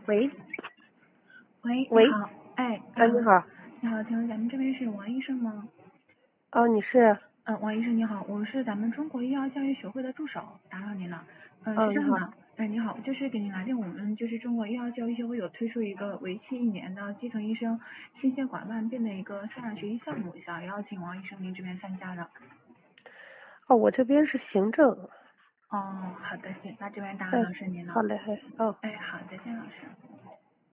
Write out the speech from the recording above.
喂喂，你喂， 好，哎， 你好， 你好，请问咱们这边是王医生吗？ 哦，你是， 王医生你好，我是咱们中国医药教育学会的助手，打扰您了。是这你好， 样的，你好，就是给您来电，我们就是中国医药教育学会有推出一个为期1年的基层医生心血管万病的一个线上学习项目，想邀请王医生您这边参加的。 我这边是行政。 哦，好的，行，那这边打扰老师您了。 好嘞， 好，再见，老师。